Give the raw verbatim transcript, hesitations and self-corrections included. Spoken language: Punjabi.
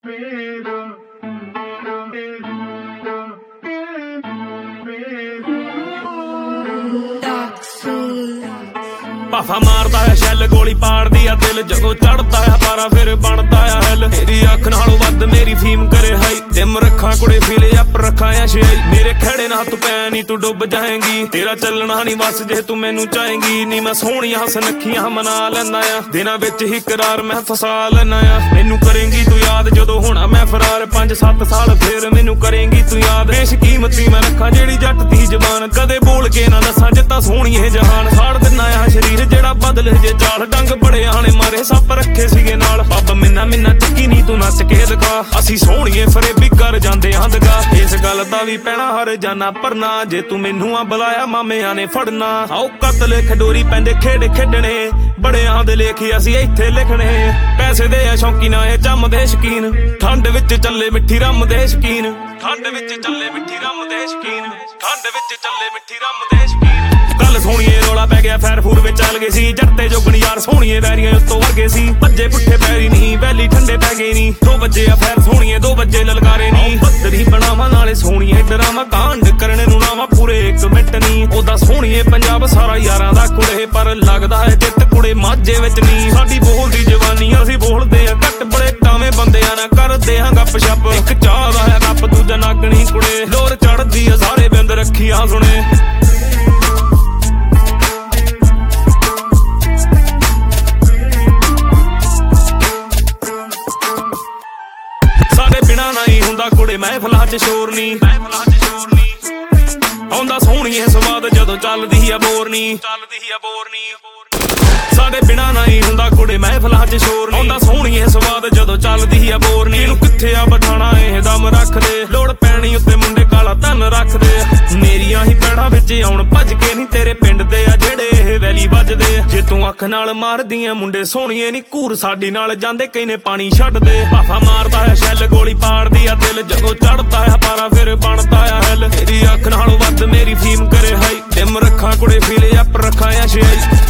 ਪਾਫਾ ਮਾਰਦਾ ਹੈ ਸ਼ੈਲ ਗੋਲੀ ਪਾੜਦੀ ਆ ਦਿਲ ਜਦੋਂ ਚੜਦਾ ਆ ਪਾਰਾ ਫਿਰ ਬਣਦਾ ਆ ਹੱਲ ਤੇਰੀ ਅੱਖ ਨਾਲੋਂ ਵੱਧ ਮੇਰੀ ਫੀਮ ਕਰੇ ਹਾਈ ਦਿਮ ਰੱਖਾਂ ਕੁੜੇ ਫੀਲੇ ਅਪ ਰੱਖਾਂ ਆ ਸ਼ੇਈ ਮੇਰੇ ਖੜੇ ਨਾ ਤੂੰ ਪੈ ਨੀ ਤੂੰ ਡੁੱਬ ਜਾਏਂਗੀ ਤੇਰਾ ਚੱਲਣਾ ਨੀ ਬਸ ਜੇ ਤੂੰ ਮੈਨੂੰ ਚਾਹੇਂਗੀ ਨੀ ਮੈਂ ਸੋਹਣੀਆਂ ਹਸਨਖੀਆਂ ਮਨਾ ਲੈਂਦਾ ਆ ਦਿਨਾਂ ਵਿੱਚ ਹੀ ਕਰਾਰ ਮੈਂ ਫਸਾ ਲੈਂਦਾ ਆ ਮੈਨੂੰ ਕਰੇਂਗੀ ਤੂੰ ਯਾਦ ਜਦੋਂ ਹੋਣਾ ਮੈਂ ਫਰਾਰ ਪੰਜ ਸੱਤ ਸਾਲ ਫੇਰ ਮੈਨੂੰ ਕਰੇਂਗੀ ਤੂੰ ਯਾਦ ਬੇਸ਼ਕੀਮਤੀ ਮੈਂ ਰੱਖਾਂ ਜਿਹੜੀ ਜੱਟ ਦੀ ਜ਼ਬਾਨ ਕਦੇ ਬੋਲ ਕੇ ਨਾ ਦੱਸਾਂ ਜਿੱਤਾ ਸੋਹਣੀ ਇਹ ਜਹਾਨ ਸਾੜ ਦਿੰਨਾ ਆ ਸ਼ਰੀਰ ਜਿਹੜਾ ਬਦਲ ਜੇ ਚਾਲ ਡੰਗ ਬੜੇ ਆਣੇ ਮਾਰੇ ਸੱਪ ਰੱਖੇ ਸੀਗੇ ਨਾਲ ਬੱਬ ਮਿੰਨਾ ਮਿੰਨਾ ਚੱਕੀ ਨੀ ਤੂੰ ਨੱਚ ਕੇ ਦਿਖਾ ਅਸੀਂ ਸੋਹਣੀਏ ਫਰੇਬੀ ਕਰ ਜਾਂਦੇ ਹਾਂ ਦਗਾ ਇਸ ਗੱਲ ਦਾ ਵੀ ਪੈਣਾ ਹਰ ਜਾਨਾ ਪਰਨਾ ਜੇ ਤੂੰ ਮੈਨੂੰ ਆ ਬੁਲਾਇਆ ਮਾਮਿਆਂ ਨੇ ਫੜਨਾ ਆਓ ਕਤਲ ਖਡੋਰੀ ਪੈਂਦੇ ਖੇਡ ਖੇਡਣੇ ਬੜਿਆਂ ਦੇ ਲੇਖ ਅਸੀਂ ਇੱਥੇ ਲਿਖਣੇ ਪੈਸੇ ਦੇ ਆ ਸ਼ੌਕੀਨਾ ਇਹ ਜੰਮਦੇ ਸ਼ਕੀਨ ਠੰਡ ਵਿੱਚ ਚੱਲੇ ਮਿੱਠੀ ਰੰਮ ਦੇ ਸ਼ਕੀਨ ਠੰਡ ਵਿੱਚ ਚੱਲੇ ਮਿੱਠੀ ਰੰਮ ਦੇ ਸ਼ਕੀਨ ਠੰਡ ਵਿੱਚ ਚੱਲੇ ਮਿੱਠੀ ਰੰਮ ਦੇ ਸ਼ਕੀਨ ਗੱਲ ਸੋਹਣੀਏ ਰੋਲਾ ਪੈ ਗਿਆ ਫੈਰ ਫੂਰ ਵਿੱਚ ਚੱਲ ਗਏ ਸੀ ਜੱਟੇ ਜੋਗਣੀ ਯਾਰ ਸੋਹਣੀਏ ਵੈਰੀਆਂ ਉੱਤੋਂ ਵਰਗੇ ਸੀ ਭੱਜੇ ਪੁੱਠੇ ਪੈਰੀ ਨਹੀਂ ਵੈਲੀ ਠੰਡੇ ਪੈ ਗਏ ਨਹੀਂ ਦੋ ਵਜੇ ਆ ਫੈਰ ਸੋਹਣੀਏ ਦੋ ਵਜੇ ਲਲਕਾਰੇ ਨਹੀਂ ਪੱਤਰੀ ਬਣਾਵਾਂ ਨਾਲੇ ਸੋਹਣੀਏ ਡਰਾਵਾਂ ਕਾਂਡ ਕਰਨੇ ਨੂੰ ਨਾਵਾਂ ਪੂਰੇ ਇੱਕ ਮਿੰਟ ਨਹੀਂ ਉਹਦਾ ਸੋਹਣੀਏ ਪੰਜਾਬ ਸਾਰਾ ਯਾਰਾਂ ਦਾ ਕੁੜੇ ਪਰ ਲੱਗਦਾ ਹੈ ਜਿੱਤ ਕੁੜੇ ਮਾਝੇ ਵਿੱਚ ਨਹੀਂ ਸਾਡੀ ਬੋਲਦੀ ਜਵਾਨੀ ਅਸੀਂ ਬੋਲਦੇ ਆ ਘੱਟ ਬੜੇ ਟਾਵੇਂ ਬੰਦਿਆਂ ਨਾਲ ਕਰਦੇ ਹਾਂ ਗੱਪ ਛੱਪ ਇੱਕ ਚਾਹ ਦਾ ਹੈ ਕੱਪ ਦੂਜਾ ਨਾਗਣੀ ਕੁੜੇ ਲੋਰ ਚੜਦੀ ਆ ਸਾਰੇ ਬਿੰਦ ਰੱਖੀਆਂ ਸੁਣੇ ਬਿਨਾ ਨਹੀਂ ਹੁੰਦਾ ਕੁੜੇ ਮਹਿਫਲਾਂ ਚ ਸ਼ੋਰ ਨੀ ਮਹਿਫਲਾਂ ਚ ਸ਼ੋਰ ਨੀ ਆਉਂਦਾ ਸੋਹਣੀਏ ਸਵਾਦ ਜਦੋਂ ਚੱਲਦੀ ਆ ਬੋਰਨੀ ਚੱਲਦੀ ਆ ਬੋਰਨੀ ਸਾਡੇ ਬਿਨਾ ਨਹੀਂ ਹੁੰਦਾ ਕੁੜੇ ਮਹਿਫਲਾਂ ਚ ਸ਼ੋਰ ਨੀ ਆਉਂਦਾ ਸੋਹਣੀਏ ਸਵਾਦ ਜਦੋਂ ਚੱਲਦੀ ਆ ਬੋਰਨੀ ਇਹਨੂੰ ਕਿੱਥੇ ਆ ਬਠਾਣਾ ਇਹ ਦਮ ਰੱਖਦੇ ਲੋੜ ਪੈਣੀ ਉੱਤੇ ਮੁੰਡੇ ਕਾਲਾ ਧਨ ਰੱਖਦੇ ਮੇਰੀਆਂ ਹੀ ਪੈੜਾਂ ਵਿੱਚ ਆਉਣ ਭੱਜ ਕੇ ਨੀ ਤੇਰੇ ਪਿੰਡ ਦੇ ਆ ਜਿਹੜੇ ਇਹ ਵੈਲੀ ਵੱਜਦੇ ਜੇ ਤੂੰ ਅੱਖ ਨਾਲ ਮਾਰਦੀਆਂ ਮੁੰਡੇ ਸੋਹਣੀਏ ਨੀ ਘੂਰ ਸਾਡੀ ਨਾਲ ਜਾਂਦੇ ਕਈ ਨੇ ਪਾਣੀ ਛੱਡਦੇ ਪਾਫਾ ਮਾਰਦਾ ਹੈ ਸ਼ੈਲ ਗੋਲੀ ਪਾੜਦੀ ਆ ਦਿਲ ਜਦੋਂ ਚੜਦਾ ਆ ਪਾਰਾ ਫਿਰ ਬਣਦਾ ਆ ਹੱਲ ਤੇਰੀ ਅੱਖ ਨਾਲੋਂ ਵੱਧ ਮੇਰੀ ਫੀਮ ਕਰੇ ਹਾਈ ਦਿਮ ਰੱਖਾਂ ਕੁੜੇ ਫੀਲੇ ਅਪ ਰੱਖਾਂ ਆ ਸ਼ੇਈ